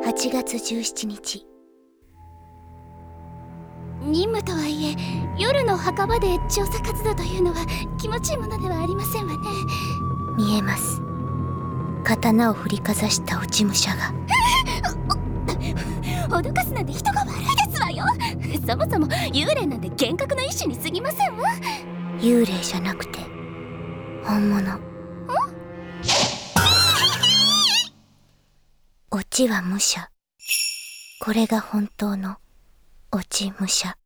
8月17日。 任務とはいえ夜の墓場で調査活動というのは気持ちいいものではありませんわね。 見えます。刀を振りかざした落ち武者が。 脅かすなんて人が悪いですわよ。そもそも幽霊なんて幻覚の一種に過ぎませんわ。 幽霊じゃなくて本物。落ちは武者。これが本当の落ち武者。